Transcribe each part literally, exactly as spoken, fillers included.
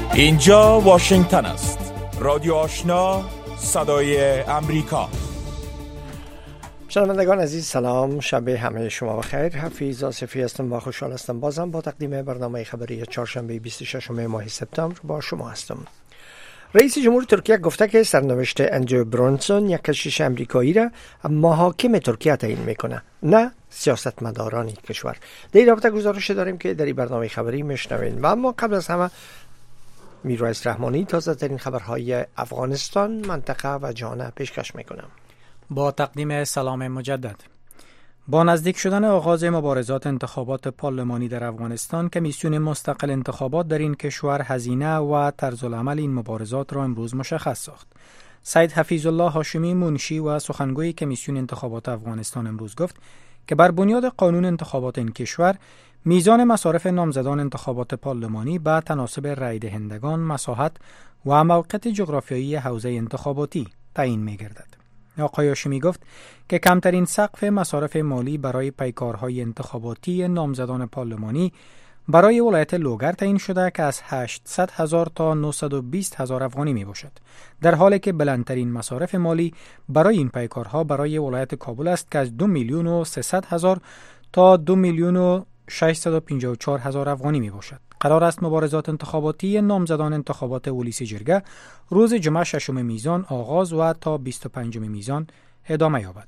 اینجا واشنگتن است. رادیو آشنا، صدای امریکا. شنوندگان عزیز سلام، شب همه شما بخیر. حفیظ آصفی هستم و خوشحال هستم بازم با تقدیم برنامه خبری چهارشنبه بیست و ششم ماه سپتامبر با شما هستم. رئیس جمهور ترکیه گفته که سرنوشت اندرو برانسون یک کشیش امریکایی را محاکم ترکیه تعیین میکنه، نه سیاستمداران این کشور. در این رابطه گزارش داریم که در این برنامه خبری میشنوین. و اما قبل از همه میرواعظ رحمانی تازه ترین خبرهای افغانستان، منطقه و جهان پیشکش میکنم. با تقدیم سلام مجدد. با نزدیک شدن آغاز مبارزات انتخابات پارلمانی در افغانستان، کمیسیون مستقل انتخابات در این کشور هزینه و طرز العمل این مبارزات را امروز مشخص ساخت. سید حفیظ الله هاشمی منشی و سخنگوی کمیسیون انتخابات افغانستان امروز گفت که بر بنیاد قانون انتخابات این کشور، میزان مصارف نامزدان انتخابات پارلمانی به تناسب رای دهندگان، مساحت و موقعیت جغرافیایی حوزه انتخاباتی تعیین می‌گردد. آقای هاشمی گفت که کمترین سقف مصارف مالی برای پیکارهای انتخاباتی نامزدان پارلمانی برای ولایت لوگر تعیین شده که از هشتصد هزار تا نهصد و بیست هزار افغانی می باشد، در حالی که بلندترین مصارف مالی برای این پیکارها برای ولایت کابل است که از دو میلیون و سیصد هزار تا دو میلیون و ششصد و پنجاه و چهار هزار افغانی می باشد. قرار است مبارزات انتخاباتی نامزدان انتخابات ولیسی جرگه روز جمعه ششم میزان آغاز و تا بیست و پنجم میزان ادامه یابد.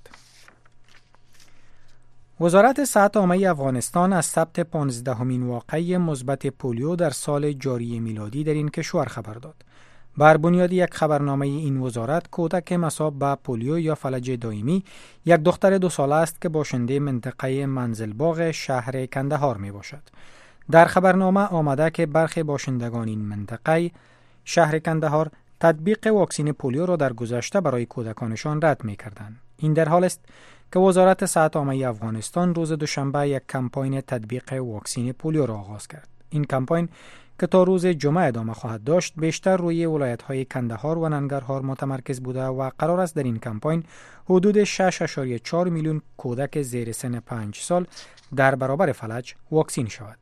وزارت صحت عامه افغانستان از ثبت پانزدهمین واقعه مثبت پولیو در سال جاری میلادی در این کشور خبر داد. بر بنیاد یک خبرنامه این وزارت، کودک مصاب به پولیو یا فلج دائمی یک دختر دو ساله است که باشنده منطقه منزلباغ شهر کندهار می باشد. در خبرنامه آمده که برخی باشندگان این منطقه شهر کندهار تطبیق واکسین پولیو را در گذشته برای کودکانشان رد می کردند. این در حال است که وزارت صحت عامه افغانستان روز دوشنبه یک کمپاین تطبیق واکسین پولیو را آغاز کرد. این کمپاین که تا روز جمعه ادامه خواهد داشت، بیشتر روی ولایت‌های کندهار و ننگرهار متمرکز بوده و قرار است در این کمپاین حدود شش ممیز چهار میلیون کودک زیر سن پنج سال در برابر فلج واکسین شود.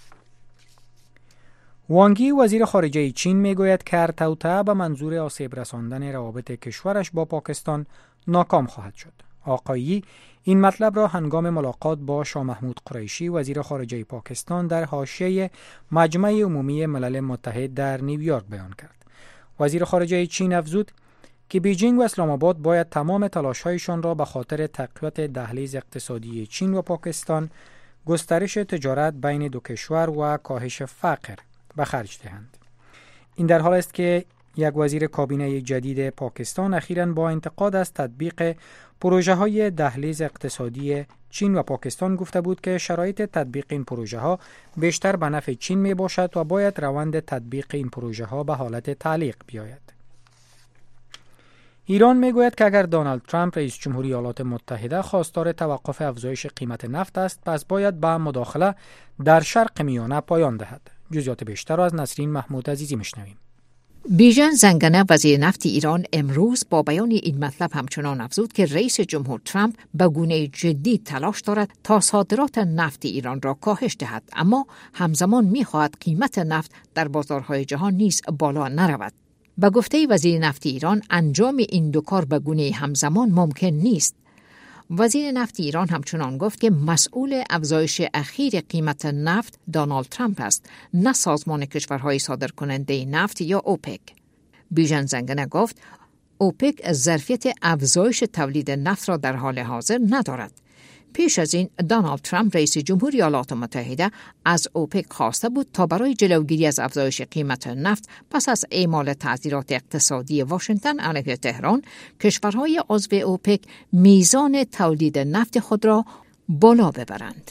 وانگی وزیر خارجه چین میگوید که هر توطئه به منظور آسیب رساندن روابط کشورش با پاکستان ناکام خواهد شد. آقایی این مطلب را هنگام ملاقات با شاه محمود قریشی وزیر خارجه پاکستان در حاشیه مجمع عمومی ملل متحد در نیویورک بیان کرد. وزیر خارجه چین افزود که بیجینگ و اسلام آباد باید تمام تلاش‌هایشان را به خاطر تقویت دهلیز اقتصادی چین و پاکستان، گسترش تجارت بین دو کشور و کاهش فقر به خرج دهند. این در حال است که یک وزیر کابینه جدید پاکستان اخیراً با انتقاد از تطبیق پروژه های دهلیز اقتصادی چین و پاکستان گفته بود که شرایط تطبیق این پروژه ها بیشتر به نفع چین می باشد و باید روند تطبیق این پروژه ها به حالت تعلیق بیاید. ایران می گوید که اگر دونالد ترامپ رئیس جمهوری ایالات متحده خواستار توقف افزایش قیمت نفت است، پس باید به مداخله در شرق میانه پایان دهد. جزئیات بیشتر را از نسرین محمود عزیزی میشنویم. بیژن زنگنه وزیر نفت ایران امروز با بیان این مطلب همچنان افزود که رئیس جمهور ترامپ به گونه جدی تلاش دارد تا صادرات نفت ایران را کاهش دهد، اما همزمان می‌خواهد قیمت نفت در بازارهای جهان نیز بالا نرود. به گفته وزیر نفت ایران، انجام این دو کار به گونه همزمان ممکن نیست. وزیر نفت ایران همچنان گفت که مسئول افزایش اخیر قیمت نفت دونالد ترامپ است، نه سازمان کشورهای صادرکننده نفت یا اوپک. بیژن زنگنه گفت اوپک ظرفیت افزایش تولید نفت را در حال حاضر ندارد. پیش از این دونالد ترامپ رئیس جمهوری ایالات متحده از اوپک خواسته بود تا برای جلوگیری از افزایش قیمت نفت پس از اعمال تعزیرات اقتصادی واشنگتن علیه تهران، کشورهای عضو اوپک میزان تولید نفت خود را بالا ببرند.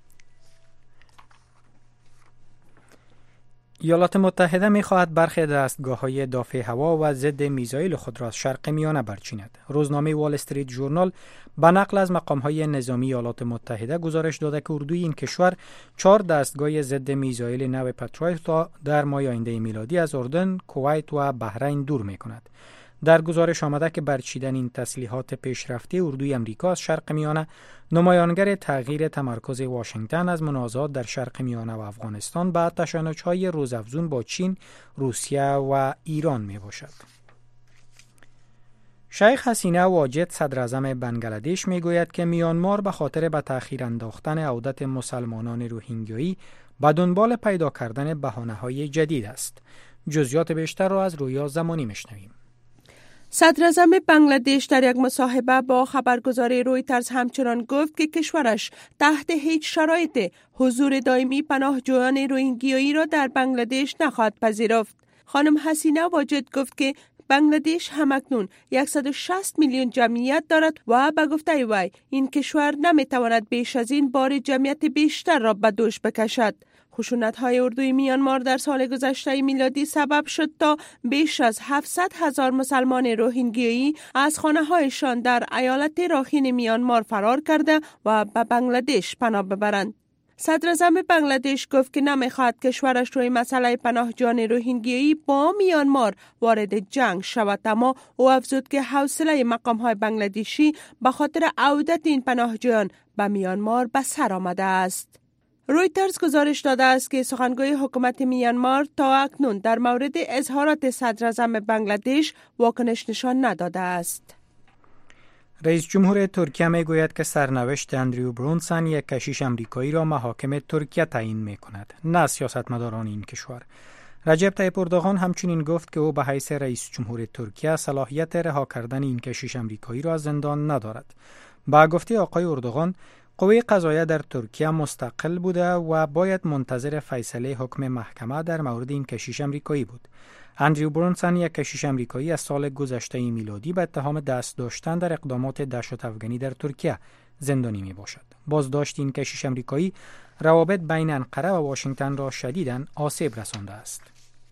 ایالات متحده می‌خواهد برخی دستگاه‌های دافع هوا و ضد میزایل خود را از شرق میانه برچیند. روزنامه وال استریت ژورنال به نقل از مقام‌های نظامی ایالات متحده گزارش داده که اردوی این کشور چهار دستگاه ضد میزایل نو پترویت را در ماه آینده میلادی از اردن، کویت و بحرین دور می‌کند. در گزارش آمده که برچیدن این تسلیحات پیشرفته اردوی امریکا از شرق میانه نمایانگر تغییر تمرکز واشنگتن از منازعات در شرق میانه و افغانستان به تشنج‌های روزافزون با چین، روسیه و ایران می باشد. شیخ حسینه واجد صدراعظم بنگلادش می گوید که میانمار به خاطر به تأخیر انداختن عودت مسلمانان روهینگیایی به دنبال پیدا کردن بهانه‌های جدید است. جزئیات بیشتر را از رویا زمانی میشنویم. صدراعظم بنگلادش در یک مصاحبه با خبرگزاری رویترز همچنان گفت که کشورش تحت هیچ شرایط حضور دائمی پناهجویان روهینگیایی را در بنگلادش نخواهد پذیرفت. خانم حسینه واجد گفت که بنگلادش همکنون صد و شصت میلیون جمعیت دارد و به گفته وی این کشور نمیتواند بیش از این بار جمعیت بیشتر را به دوش بکشد. خشونت‌های اردوی میانمار در سال گذشته میلادی سبب شد تا بیش از هفتصد هزار مسلمان روهینگیایی از خانه‌هایشان در ایالت راخین میانمار فرار کرده و به بنگلادش پناه ببرند. صدراعظم بنگلادش گفت که نمیخواهد کشورش روی مسئله پناهجویان روهینگیایی با میانمار وارد جنگ شود، اما او افزود که حوصله مقام‌های بنگلادشی به خاطر عودت این پناهجویان به میانمار به سر آمده است. رویترز گزارش داده است که سخنگوی حکومت میانمار تا اکنون در مورد اظهارات صدراعظم بنگلادش واکنش نشان نداده است. رئیس جمهور ترکیه می گوید که سرنوشت اندریو برونسون یک کشیش امریکایی را محاکم ترکیه تعیین می کند، نه سیاستمداران این کشور. رجب طیب اردوغان همچنین گفت که او به حیث رئیس جمهور ترکیه صلاحیت رها کردن این کشیش امریکایی را از زندان ندارد. با گفته آقای اردوغان، قوه قضاییه در ترکیه مستقل بوده و باید منتظر فیصله حکم محکمه در مورد این کشیش امریکایی بود. اندریو برونسون یک کشیش امریکایی از سال گذشته میلادی به اتهام دست داشتن در اقدامات دهشت افغانی در ترکیه زندانی می باشد. بازداشت این کشیش امریکایی روابط بین انقره و واشنگتن را شدیداً آسیب رسانده است.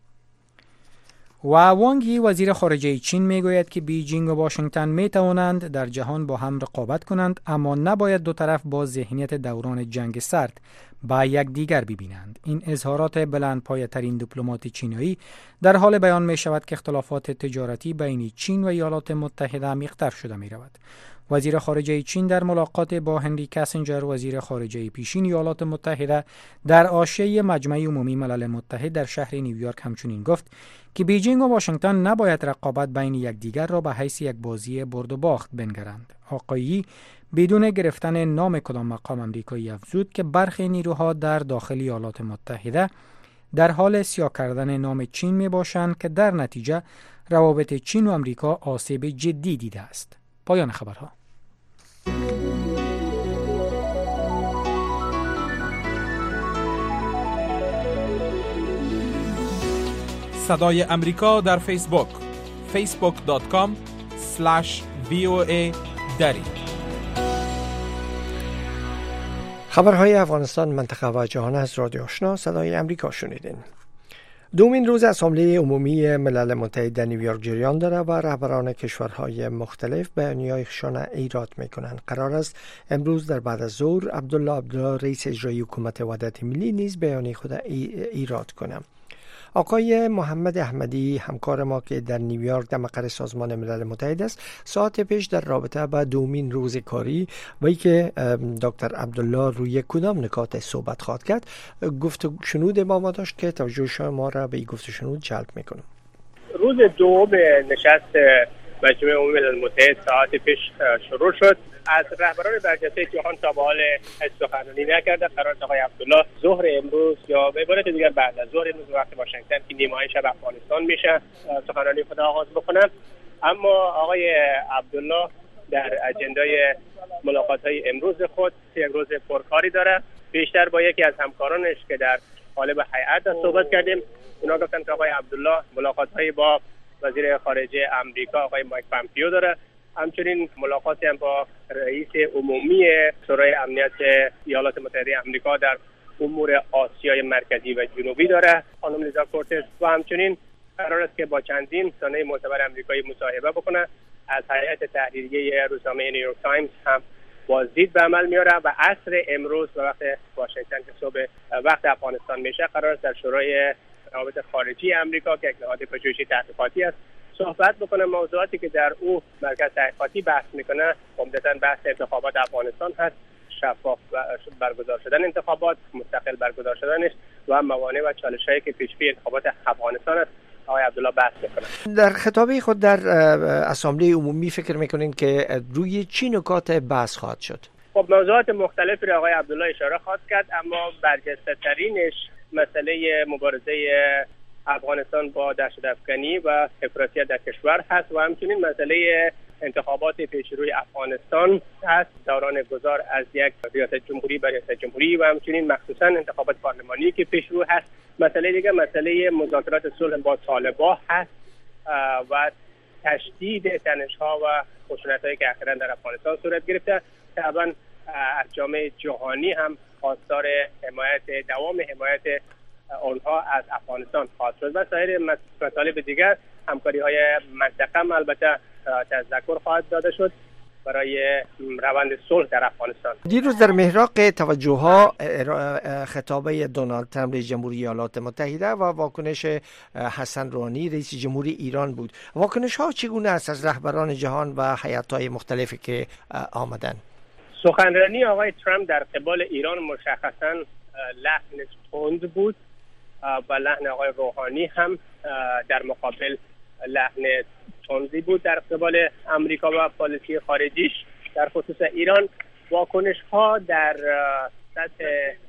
و وانگ یی وزیر خارجه چین می گوید که بیجینگ و واشنگتن می توانند در جهان با هم رقابت کنند، اما نباید دو طرف با ذهنیت دوران جنگ سرد با یک دیگر ببینند. این اظهارات بلندپایه ترین دیپلمات چینی در حال بیان می شود که اختلافات تجارتی بین چین و ایالات متحده عمیق‌تر شده می رود. وزیر خارجه چین در ملاقات با هنری کاسینجر وزیر خارجه پیشین ایالات متحده در حاشیه مجمع عمومی ملل متحد در شهر نیویورک همچنین گفت که بیجینگ و واشنگتن نباید رقابت بین یکدیگر را به حیث یک بازی برد و باخت بنگرند. آقایی بدون گرفتن نام کدام مقام امریکایی افزود که برخی نیروها در داخل ایالات متحده در حال سیاه کردن نام چین می باشند که در نتیجه روابط چین و امریکا آسیب جدی دیده است. پایان خبرها. صدای امریکا در فیسبوک فیسبوک دات کام اسلش وی او ای دری. خبرهای افغانستان، منطقه و جهان از رادیو آشنا صدای امریکا شنیدین. دومین روز اسامبله عمومی ملل متحد در نیویورک جریان داره و رهبران کشورهای مختلف بیانیه‌هایشان ایراد میکنند. قرار است امروز در بعد از ظهر عبدالله عبدالله رئیس اجرایی حکومت وحدت ملی نیز بیانیه خود ایراد کنند. آقای محمد احمدی همکار ما که در نیویورک در مقر سازمان ملل متحد است، ساعت پیش در رابطه با دومین روز کاری و ای که دکتر عبدالله روی کدام نکات صحبت خواهد کرد گفت و شنود با ما داشت که توجه شما را به این گفت و شنود جلب میکنم. روز دوم نشست مجمع عمومی ملل متحد ساعت پیش شروع شد. از رهبران برجسته جهان تا به حال سخنرانی نکرده. قرار است آقای عبدالله ظهر امروز یا به عبارت دیگر بعد از ظهر امروز وقت واشنگتن که نیمه شب افغانستان میشه سخنرانی خود آغاز بکنن. اما آقای عبدالله در اجندای ملاقات‌های امروز خود یک روز پرکاری داره. بیشتر با یکی از همکارانش که در قالب هیئت صحبت کردیم. اونا گفتن که آقای عبدالله ملاقات‌های با وزیر خارجه آمریکا آقای مایک پامپیو داره. همچنین ملاقاتی هم با رئیس عمومی شورای امنیت ایالات متحده آمریکا در امور آسیای مرکزی و جنوبی داره، خانم لیزا کورتز، و همچنین قرار است که با چندین رسانه معتبر آمریکایی مصاحبه بکنه. از هیئت تحریریه روزنامه نیویورک تایمز هم بازدید به عمل میاره و عصر امروز و وقت واشنگتن که صبح وقت افغانستان میشه قرار است در شورای روابط خارجی آمریکا که یک نهاد پژوهشی تحقیقاتی است صحبت بکنم. موضوعاتی که در او مرکز تحقیقاتی بحث میکنه عمدتاً بحث انتخابات افغانستان هست، شفاف برگزار شدن انتخابات، مستقل برگزار شدنش و موانع و چالش‌هایی که پیش پی انتخابات افغانستان است آقای عبدالله بحث میکنه. در خطابه خود در اسامبله عمومی فکر میکنین که روی چی نکات بحث خواهد شد؟ خب موضوعات مختلفی را آقای عبدالله اشاره خواهد کرد، اما برجسته ترینش مسئله مبارزه افغانستان با دهشت‌افکنی و افراطیت در کشور هست و همچنین مسئله انتخابات پیش روی افغانستان هست، دوران گذار از یک ریاست جمهوری به ریاست جمهوری و همچنین مخصوصا انتخابات پارلمانی که پیش رو هست. مسئله دیگه مسئله مذاکرات صلح با طالبان هست و تشدید تنش‌ها و خشونت‌هایی که اخیراً در افغانستان صورت گرفته. طبعاً از جامعه جهانی هم خواستار حمایت دوام حمایت آنها از افغانستان خواهد شد و سایر مطالب دیگر همکاری‌های منطقه هم البته تذکر خواهد داده شد برای روند صلح در افغانستان. دیروز در محراق توجه‌ها خطابه دونالد ترامپ رئیس جمهوری ایالات متحده و واکنش حسن روحانی رئیس جمهوری ایران بود. واکنش‌ها چگونه است از رهبران جهان و هیئت‌های مختلفی که آمدن؟ سخنرانی آقای ترامپ در قبال ایران مشخصاً لحن تند بود و لحن آقای روحانی هم در مقابل لحن تندی بود در قبال امریکا و پالیسی خارجیش در خصوص ایران. واکنش ها در سطح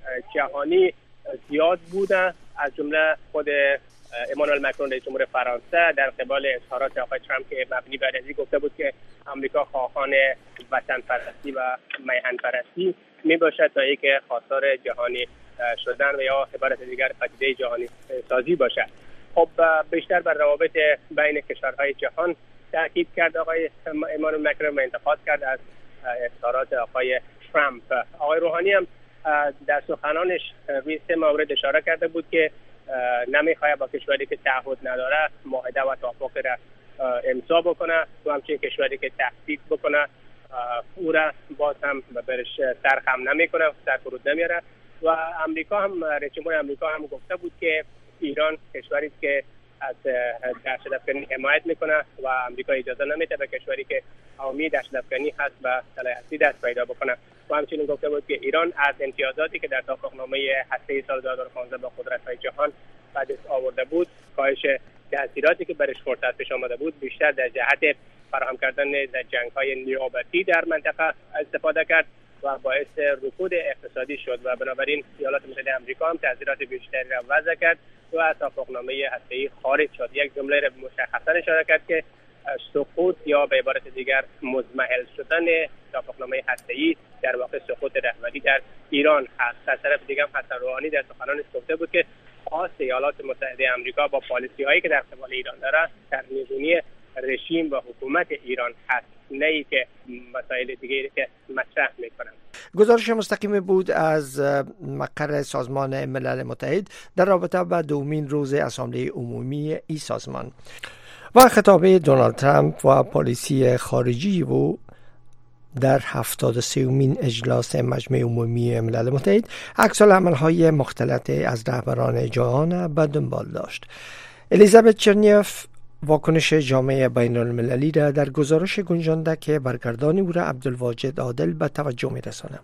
جهانی زیاد بودن، از جمله خود امانوئل مکرون رئیس جمهور فرانسه در قبال اظهارات آقای ترامپ که مبنی بر ازی گفته بود که امریکا خواهان وطن پرستی و میهن پرستی می باشد تا اینکه خواستار جهانی شدن و یا عبارت دیگر پدیده جهانی سازی باشد. خب بیشتر بر روابط بین کشورهای جهان تاکید کرد آقای امانوئل مکرون و انتقاد کرد از اظهارات آقای ترامپ. آقای روحانی هم در سخنانش روی سه مورد اشاره کرده بود که نمیخواد با کشوری که تعهد نداره معاهده و توافق را امضا بکنه و همچنین کشوری که تهدید بکنه او را باز هم برش سرخم نمیکنه، سر فرود نمیاره. و امریکا هم رئیس جمهور امریکا هم گفته بود که ایران کشوری است که از دهشت‌افکنی حمایت میکنه و امریکا اجازه نمیده به کشوری که حامی دهشت‌افکنی هست و صلاحیتی دست پیدا بکنه. و همچنین گفته بود که ایران از امتیازاتی که در توافقنامه هسته‌ای سال دو هزار و پانزده با قدرت‌های جهان به دست آورده بود، کاهش تأثیراتی که برش فرصت پیش آمده بود، بیشتر در جهت فراهم کردن جنگ‌های نیابتی در منطقه استفاده کرد و باعث رکود اقتصادی شد و بنابراین ایالات متحده آمریکا هم تأثیرات بیشتری را وضع کرد و از توافقنامه هسته‌ای خارج شد. یک جمله را مشخصا اشاره کرد که سقوط یا به عبارت دیگر مضمحل شدن توافقنامه هسته‌ای در واقع سقوط رهبری در ایران هست. از طرف دیگر هم حسن روحانی در سخنانش گفته بود که خواست ایالات متحده آمریکا با پالیسی‌هایی که در قبال ایران داره سرنگونی رژیم و حکومت ایران هست، نه ای که مسائل دیگری که مطرح میکنن. گزارش مستقیم بود از مقر سازمان ملل متحد در رابطه با دومین روز اسامبله عمومی این سازمان و خطابه دونالد ترامپ و پالیسی خارجی و در هفتاد و سومین اجلاس مجمع عمومی ملل متحد عکس‌العمل‌های مختلط از رهبران جهان به دنبال داشت. الیزابت چرنیف واکنش جامعه بین المللی را در گزارش گنجانده که برگردانی او را عبدالواجد عادل به توجه می‌رساند.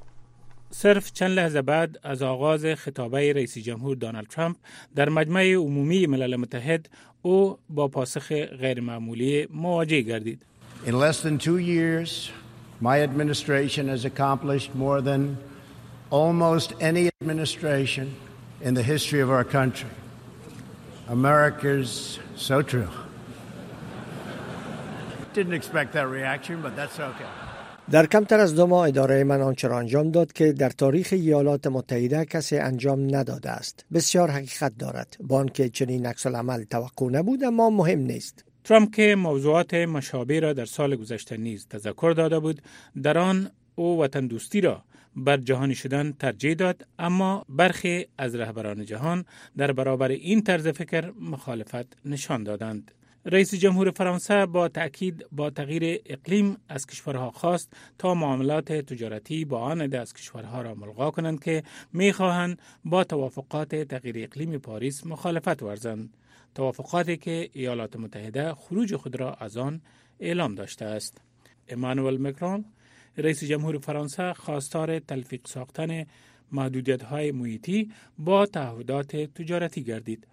صرف چند لحظه بعد از آغاز خطابه رئیس جمهور دونالد ترامپ در مجمع عمومی ملل متحد، او با پاسخ غیر معمولی مواجه گردید. In less than two years, my administration has accomplished more than almost any administration in the history of our country. America's so true. Didn't expect that reaction, but that's okay. در کمتر از دو ماه اداره من آنچه را انجام داد که در تاریخ ایالات متحده کسی انجام نداده است. بسیار حقیقت دارد. با آنکه چنین عکس‌العمل توقع نبود اما مهم نیست. ترامپ که موضوعات مشابه را در سال گذشته نیز تذکر داده بود، در آن او وطن دوستی را بر جهانی شدن ترجیح داد، اما برخی از رهبران جهان در برابر این طرز فکر مخالفت نشان دادند. رئیس جمهور فرانسه با تأکید با تغییر اقلیم از کشورها خواست تا معاملات تجارتی با آن عده از کشورها را ملغا کنند که می‌خواهند با توافقات تغییر اقلیم پاریس مخالفت ورزند. توافقاتی که ایالات متحده خروج خود را از آن اعلام داشته است. امانوئل مکرون رئیس جمهور فرانسه خواستار تلفیق ساختن محدودیت‌های محیطی با تعهدات تجارتی گردید.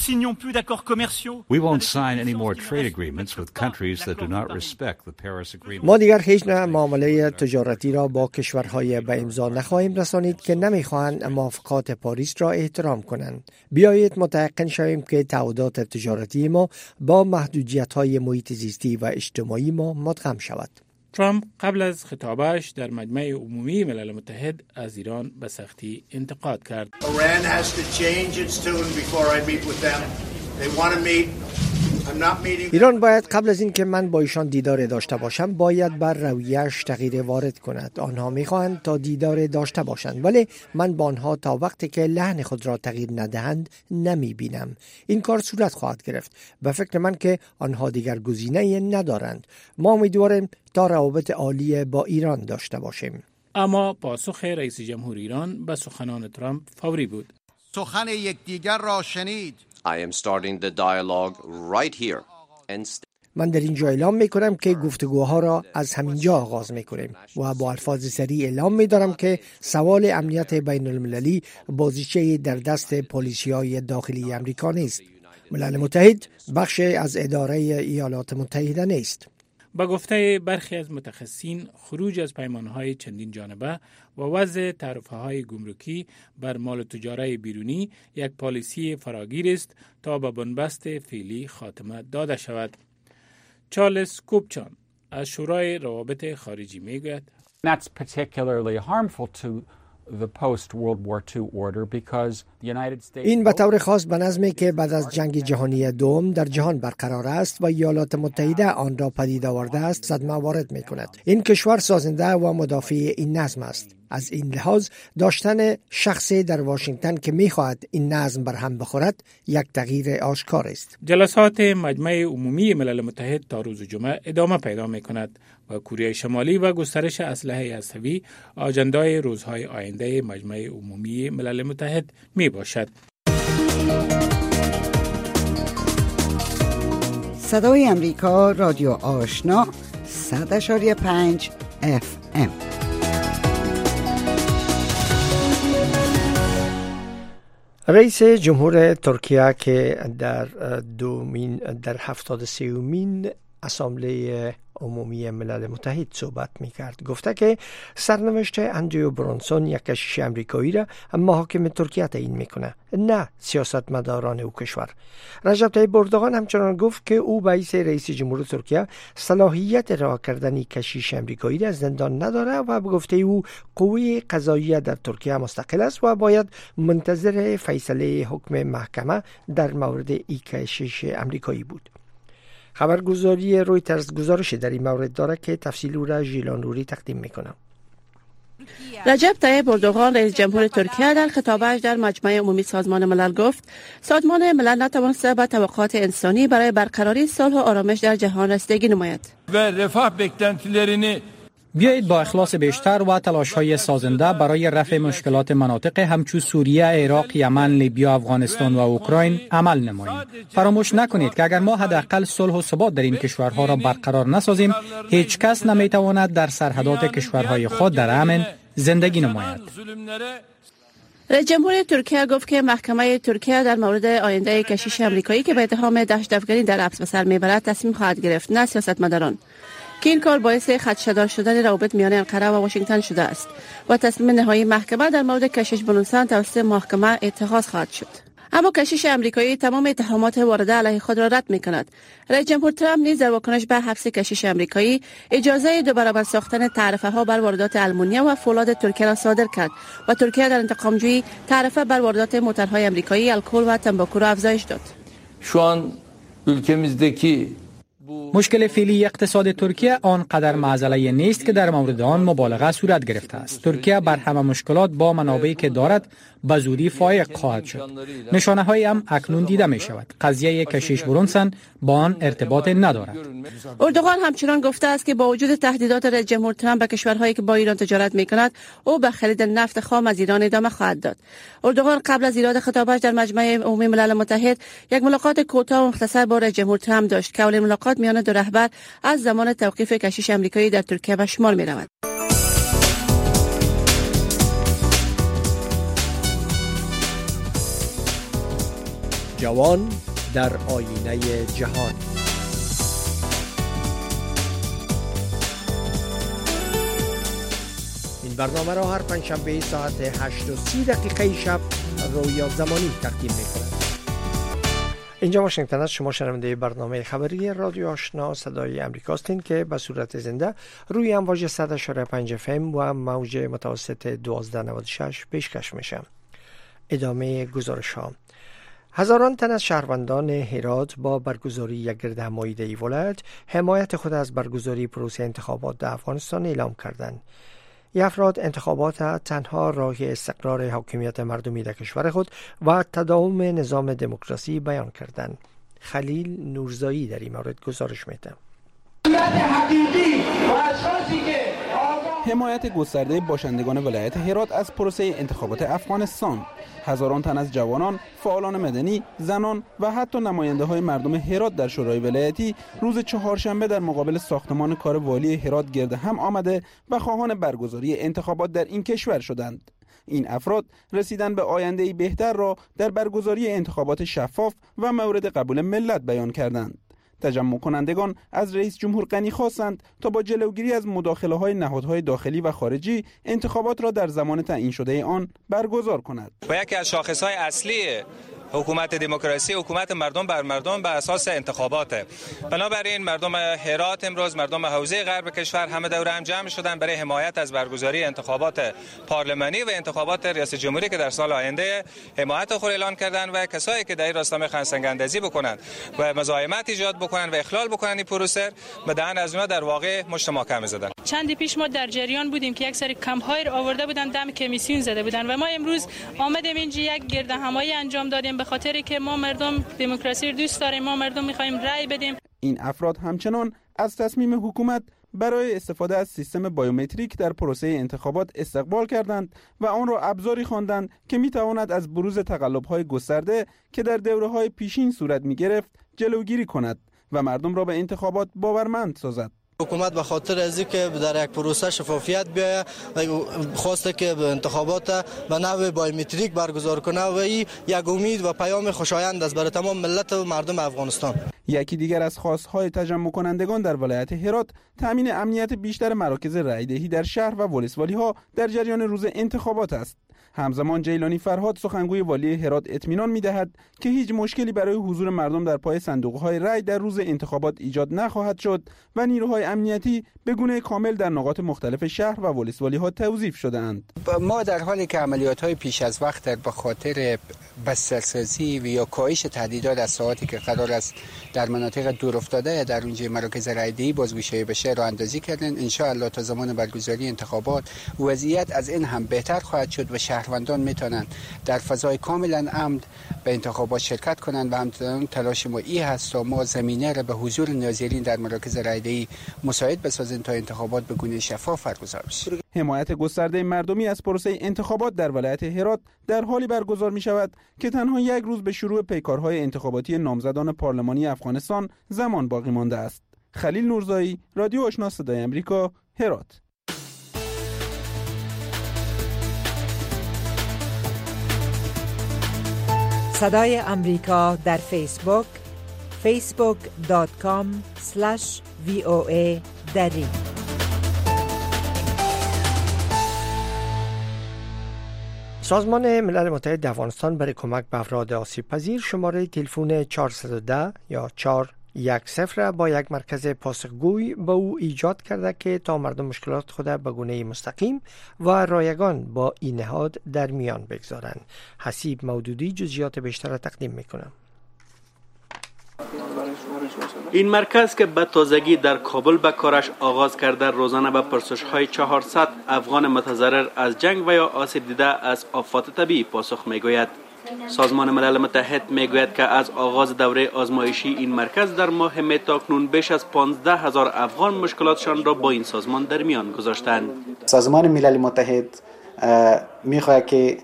We won't sign any more trade agreements with countries that do not respect the Paris Agreement. ما دیگر هیچ نوع معامله تجارتی را با کشورهای به امضا نخواهیم رسانید که نمیخواهند موافقات پاریس را احترام کنند. بیایید متيقن شویم که تعهدات تجارتی ما با محدودیت‌های محیط زیستی و اجتماعی ما مدغم شود. ترامپ قبل از خطابش در مجمع عمومی ملل متحد از ایران به سختی انتقاد کرد. Iran has to change its tune before I meet with them. They want to meet. I'm not meeting. ایران باید قبل از این که من با ایشان دیدار داشته باشم باید بر رویه‌اش تغییر وارد کند. آنها میخواهند تا دیدار داشته باشند ولی من با آنها تا وقتی که لحن خود را تغییر ندهند نمیبینم. این کار صورت خواهد گرفت. به فکر من که آنها دیگر گزینه‌ای ندارند. ما امیدواریم تا روابط عالی با ایران داشته باشیم. اما پاسخ رئیس جمهور ایران به سخنان ترامپ فوری بود. سخن یکدیگر را شنید. I am starting the dialogue right here and من در اینجا اعلام می کنم که گفتگوها را از همینجا آغاز می کنیم و با الفاظ سریع اعلام می دارم که سوال امنیت بین المللی بازیچه در دست پلیسیای داخلی امریکا نیست. ملل متحد بخش از اداره ایالات متحده نیست. با گفته برخی از متخصصین خروج از پیمانهای چندین جانبه و وضع تعرفه‌های گمرکی بر مال تجاری بیرونی یک پالیسی فراگیر است تا به بنبست فعلی خاتمه داده شود. چارلز کوپچان از شورای روابط خارجی میگوید That's particularly harmful to the post-World War two order because the United States این به طور خاص به نظمی که بعد از جنگ جهانی دوم در جهان برقرار است و ایالات متحده آن را پدید آورده است صدمه وارد می کند. این کشور سازنده و مدافع این نظم است. از این لحاظ داشتن شخصی در واشنگتن که می‌خواهد این نظم بر هم بخورد یک تغییر آشکار است. جلسات مجمع عمومی ملل متحد تا روز جمعه ادامه پیدا می‌کند و کره شمالی و گسترش اسلحه هسته‌ای آجندای روزهای آینده مجمع عمومی ملل متحد میباشد. صدای امریکا رادیو آشنا صد و پنج اف ام. رئیس جمهور ترکیه که در دومین در هفتاد و سومین اسامبله عمومی ملل متحد صحبت می کرد گفته که سرنوشت اندریو برانسون یک کشیش امریکایی را محاکم ترکیه تعیین میکنه نه سیاستمداران او کشور. رجب طیب اردوغان همچنان گفت که او به حیث رئیس جمهور ترکیه صلاحیت رها کردن کشیش امریکایی را از زندان نداره و به گفته او قوه قضاییه در ترکیه مستقل است و باید منتظر فیصله حکم محکمه در مورد این کشیش امریکایی بود. خبرگزاری رویترز گزارش در این مورد داره که تفصیل او را ژیلان روری تقدیم میکنم. رجب طیب اردوغان رئیس جمهور ترکیه در خطابش در مجمع عمومی سازمان ملل گفت سازمان ملل نتوانسته به توقعات انسانی برای برقراری صلح و آرامش در جهان رسیدگی نماید. و رفاه بکتنتیلرینی بیایید با اخلاص بیشتر و تلاش‌های سازنده برای رفع مشکلات مناطق همچون سوریه، عراق، یمن، لیبیا، افغانستان و اوکراین عمل نماییم. فراموش نکنید که اگر ما حداقل صلح و ثبات در این کشورها را برقرار نسازیم، هیچ کس نمیتواند در سرحدات کشورهای خود در امن زندگی نماید. رئیس جمهور ترکیه گفت که محکمه ترکیه در مورد آینده کشیش امریکایی که به اتهام دهشت‌افکنی در حبس به سر میبرد تصمیم خواهد گرفت، نه سیاستمداران. که این کار باعث خدشه‌دار شدن روابط میان انقره و واشنگتن شده است و تصمیم نهایی محکمه در مورد کشیش برانسون توسط محکمه اتخاذ خواهد شد. اما کشیش امریکایی تمام اتهامات وارده علیه خود را رد می‌کند. رئیس جمهور ترامپ نیز در واکنش به حبس کشیش امریکایی اجازه دو برابر ساختن تعرفه‌ها بر واردات آلومینیوم و فولاد ترکیه را صادر کرد و ترکیه در انتقامجویی تعرفه بر واردات موتورهای امریکایی، الکل و تنباکو را افزایش داد. şu an ülkemizdeki مشکل فعلی اقتصاد ترکیه آنقدر معضله نیست که در مورد آن مبالغه صورت گرفته است. ترکیه بر همه مشکلات با منابعی که دارد به زودی فائق خواهد شد. نشانه های هم اکنون دیده می شود. قضیه کشیش برونسن با آن ارتباط ندارد. اردوغان همچنان گفته است که با وجود تهدیدات رئیس جمهور ترامپ به کشورهایی که با ایران تجارت می کند، او به خرید نفت خام از ایران ادامه خواهد داد. اردوغان قبل از ایراد خطابش در مجمع عمومی ملل متحد یک ملاقات کوتاه و مختصر با رئیس جمهور ترامپ داشت که اولین ملاقات میان دو رهبر از زمان توقیف کشیش آمریکایی در ترکیه به شمار می رود. جوان در آینه جهان. این برنامه را هر پنجشنبه ساعت هشت و سی دقیقه شب رویا زمانی تقدیم می کند. اینجا واشنگتن است. شما شنونده برنامه خبری رادیو آشنا صدای امریکا هستین که به صورت زنده روی امواج صد و پنج اف ام و موج متوسط دوازده نود و شش پیشکش میشه. ادامه گزارش ها. هزاران تن از شهروندان هرات با برگزاری یک گرد مایده ولایت حمایت خود از برگزاری پروسه انتخابات در افغانستان اعلام کردند. این افراد انتخابات تنها راه استقرار حاکمیت مردمی در کشور خود و تداوم نظام دموکراسی بیان کردند. خلیل نورزایی در این مورد گزارش میده. حمایت گسترده باشندگان ولایت هرات از پروسه انتخابات افغانستان. هزاران تن از جوانان، فعالان مدنی، زنان و حتی نماینده های مردم هرات در شورای ولایتی روز چهارشنبه در مقابل ساختمان کار والی هرات گرد هم آمده و خواهان برگزاری انتخابات در این کشور شدند. این افراد رسیدن به آینده‌ای بهتر را در برگزاری انتخابات شفاف و مورد قبول ملت بیان کردند. تجمع کنندگان از رئیس جمهور غنی خواستند تا با جلوگیری از مداخله‌های نهادهای داخلی و خارجی انتخابات را در زمان تعیین شده آن برگزار کند. و یکی از شاخص‌های اصلی حکومت دموکراسی حکومت مردم بر مردم به اساس انتخابات. بنابراین مردم هرات امروز، مردم حوزه غرب کشور همه دور هم جمع شدن برای حمایت از برگزاری انتخابات پارلمانی و انتخابات ریاست جمهوری که در سال آینده حمایت خود اعلان کردند و کسایی که در این راستا می‌خواهند سنگ‌اندازی بکنند و مزاحمت ایجاد بکنند و اخلال بکنند این پروسه، به دهن از اونها در واقع مشت محکم زدن. چندی پیش ما در جریان بودیم که یک سری کمپ‌های را آورده بودن دم کمیسیون زده بودن و ما امروز آمدیم اینجا یک گردهمایی انجام دادیم به خاطری که ما مردم دموکراسی رو دوست داریم، ما مردم می‌خوایم رأی بدیم. این افراد همچنان از تصمیم حکومت برای استفاده از سیستم بایومتریک در پروسه انتخابات استقبال کردند و آن را ابزاری خواندند که می‌تواند از بروز تقلب‌های گسترده که در دوره‌های پیشین صورت می‌گرفت جلوگیری کند و مردم را به انتخابات باورمند سازد. حکومت به خاطر از اینکه در یک پروسه شفافیت بیاید خواسته که انتخابات به نحو بایومتریک برگزار کنه و این یک امید و پیام خوشایند است برای تمام ملت و مردم افغانستان. یکی دیگر از خواست‌های تجمع کنندگان در ولایت هرات تامین امنیت بیشتر مراکز رایدهی در شهر و ولسوالی‌ها در جریان روز انتخابات است. همزمان جیلانی فرهاد سخنگوی والی هرات اطمینان می‌دهد که هیچ مشکلی برای حضور مردم در پای صندوق‌های رای در روز انتخابات ایجاد نخواهد شد و نیروهای امنیتی به گونه کامل در نقاط مختلف شهر و ولسوالی‌ها توظیف شده‌اند. ما در حالی که عملیات‌های پیش از وقت به خاطر بسترسازی و یا کاهش تهدیدات از ساعاتی که قرار است در مناطق دورافتاده در اونجا مراکز رایدهی بازگوشایی بشه راه اندازی کردن، ان شاء الله تا زمان برگزاری انتخابات وضعیت از این هم بهتر خواهد شد و شهروندان میتونن در فضای کاملا امن به انتخابات شرکت کنند و همچنین تلاش ما این هست تا ما زمینه را به حضور ناظرین در مراکز رایدهی مساعد بسازیم تا انتخابات به گونه شفاف برگزار بشه. حمایت گسترده مردمی از پروسه انتخابات در ولایت هرات در حالی برگزار می شود که تنها یک روز به شروع پیکارهای انتخاباتی نامزدان پارلمانی افغانستان زمان باقی مانده است. خلیل نورزایی، رادیو آشنا صدای امریکا، هرات. صدای امریکا در فیسبوک فیسبوک دات کام اسلش وی او ای دری. سازمان ملل متحد افغانستان برای کمک به افراد آسیب پذیر شماره تلفن چهارصد و ده یا چهار یک صفر با یک مرکز پاسخگوی به او ایجاد کرده که تا مردم مشکلات خود به گونه مستقیم و رایگان با این نهاد در میان بگذارند. حسیب مودودی جزئیات بیشتر را تقدیم میکنم. این مرکز که به تازگی در کابل به کارش آغاز کرده روزانه به پرسش‌های چهارصد افغان متضرر از جنگ و یا آسیب دیده از آفات طبیعی پاسخ می‌گوید. سازمان ملل متحد میگوید که از آغاز دوره آزمایشی این مرکز در ماه می تا اکنون بیش از پانزده هزار افغان مشکلاتشان را با این سازمان در میان گذاشتند. سازمان ملل متحد میخواهد که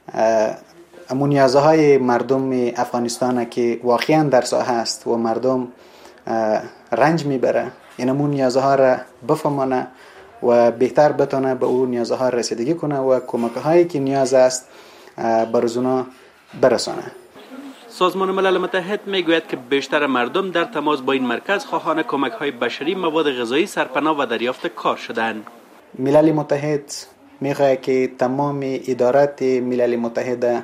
امون نیازهای مردم افغانستان که واقعا در ساحه است و مردم رنج میبره این امون نیازها را بفهمانه و بهتر بتونه به اون نیازها رسیدگی کنه و کمک هایی که نیاز است برزونا برسانه. سازمان ملل متحد میگوید که بیشتر مردم در تماس با این مرکز خواهان کمک های بشری، مواد غذایی، سرپناه و دریافت کار شدند. ملل متحد میخواهد که تمام ادارات ملل متحد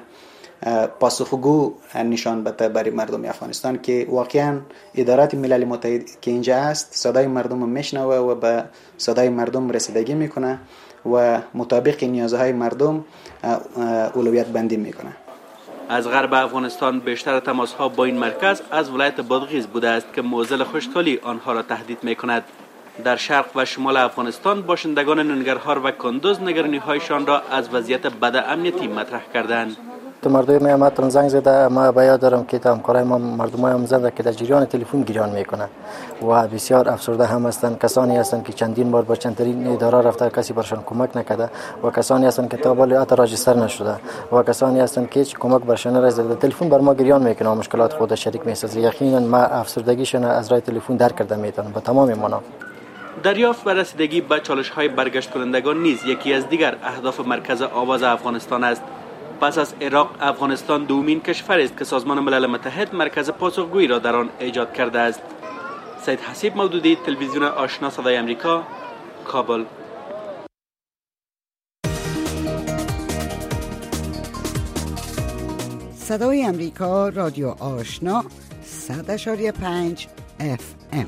پاسخگو نشان بده برای مردم افغانستان که واقعا ادارات ملل متحد که اینجا است صدای مردم میشنوه و به صدای مردم رسیدگی میکنه و مطابق نیازهای مردم اولویت بندی میکنه. از غرب افغانستان بیشتر تماس‌ها با این مرکز از ولایت بادغیس بوده است که معضل خشکسالی آنها را تهدید میکند. در شرق و شمال افغانستان باشندگان ننگرهار و کندوز نگرانی‌هایشان را از وضعیت بد امنیتی مطرح کردند. تو مردم میامد زنگ زده، ما بیاد دارم که همکارای ما مردمای هم زنده که در جریان تلفن گریان میکنه و بسیار افسرده هم هستند. کسانی هستند که چندین بار با چندترین اداره رفته کسی برشان کمک نکرده و کسانی هستند که تا بالا حتی راجستر نشده و کسانی هستند که هیچ کمک برشان نرسیده. تلفن بر ما گریان میکنه و مشکلات خود شریک میسازه. یقینا ما افسردگیشون از راه تلفن درک کرده میتونم با تمام مانا. دریافت و رسیدگی به چالش‌های برگشت کنندگان نیز یکی از دیگر اهداف مرکز آواز افغانستان است. پس از عراق، افغانستان دومین کشور است که سازمان ملل متحد مرکز پاسخگویی را در آن ایجاد کرده است. سید حسیب مودودی، تلویزیون آشنا صدای امریکا، کابل. صدای امریکا، رادیو آشنا، صد اشاری پنج اف ام.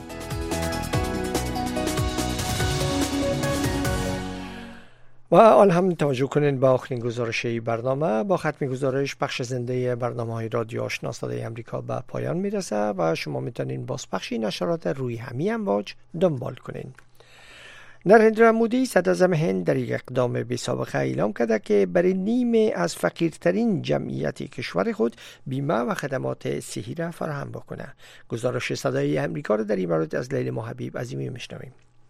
و آن هم توجه کنین با آخرین گزارشی برنامه. با ختم گزارش بخش زنده برنامه های رادیو آشنا صدای امریکا به پایان میرسه و شما میتونین بازپخشی نشرات روی همین امواج دنبال کنین. نریندرا مودی صدر اعظم هند در یک اقدام بی سابقه اعلام کرده که برای نیمه از فقیرترین جمعیت کشور خود بیمه و خدمات صحی را فراهم بکنه. گزارش صدای امریکا را در این مورد از لیلا محبیب عظیمی میشنویم.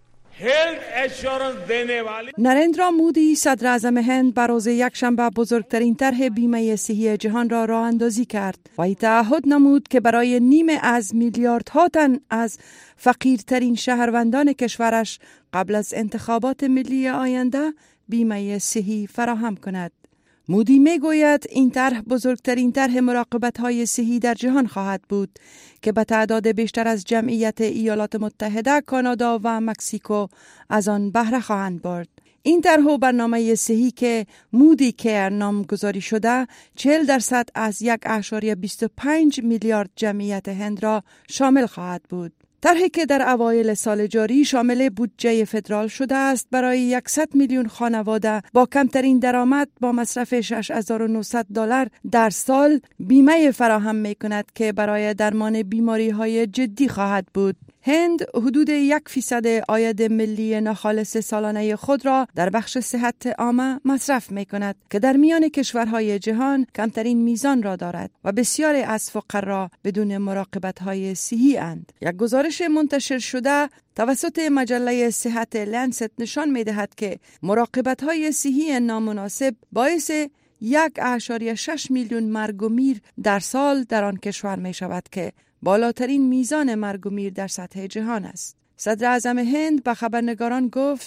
نریندرا مودی صدر اعظم هند بر روز یکشنبه بزرگترین طرح بیمه صحی جهان را راه اندازی کرد و این تعهد نمود که برای نیمه از میلیاردها تن از فقیرترین شهروندان کشورش قبل از انتخابات ملی آینده بیمه صحی فراهم کند. مودی می گوید این طرح بزرگترین طرح مراقبت‌های صحی در جهان خواهد بود که به تعداد بیشتر از جمعیت ایالات متحده، کانادا و مکزیکو از آن بهره خواهند برد. این طرح و برنامه صحی که مودی کیر نامگذاری شده، چهل درصد از یک اشاریه بیست و پنج میلیارد جمعیت هند را شامل خواهد بود. طرحی که در اوایل سال جاری شامل بودجه فدرال شده است برای صد میلیون خانواده با کمترین درآمد با مصرف شش هزار و نهصد دلار در سال بیمه فراهم می کند که برای درمان بیماری های جدی خواهد بود. هند حدود یک فیصد عاید ملی ناخالص سالانه خود را در بخش صحت عامه مصرف می کند که در میان کشورهای جهان کمترین میزان را دارد و بسیاری از فقرا بدون مراقبت های صحی اند. یک گزارش منتشر شده توسط مجله صحت لنست نشان می دهد که مراقبت های صحی نامناسب باعث یک اشاریه شش میلیون مرگ و میر در سال در آن کشور می شود که بالاترین میزان مرگ و میر در سطح جهان است. صدر اعظم هند به خبرنگاران گفت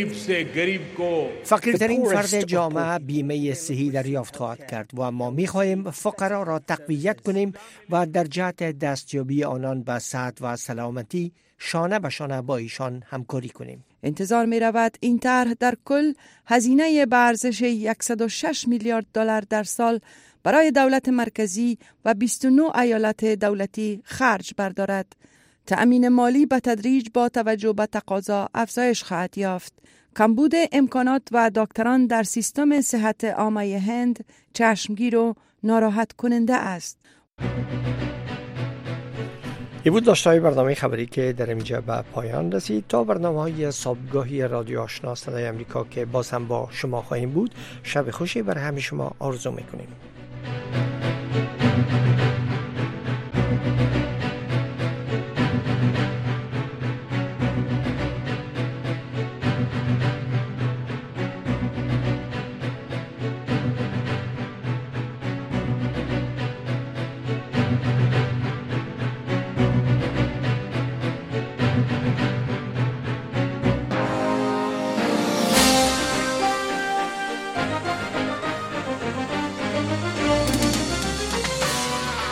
فقیرترین فرد جامعه بیمه صحی دریافت خواهد کرد و ما می‌خواهیم فقرا را تقویت کنیم و در جهت دستیابی آنان به صحت و سلامتی شانه به شانه با ایشان همکاری کنیم. انتظار می رود این طرح در کل هزینه به ارزش صد و شش میلیارد دلار در سال برای دولت مرکزی و بیست و نه ایالت دولتی خرج بردارد. تأمین مالی به تدریج با توجه به تقاضا افزایش خواهد یافت. کمبود امکانات و دکتران در سیستم صحت عامه هند چشمگیر و ناراحت کننده است. این بود داشتهای برنامه خبری که در اینجا به پایان رسید. تا برنامه های صبحگاهی رادیو آشنا صدای امریکا که باز هم با شما خواهیم بود، شب خوشی بر همه شما آرزو میکنیم.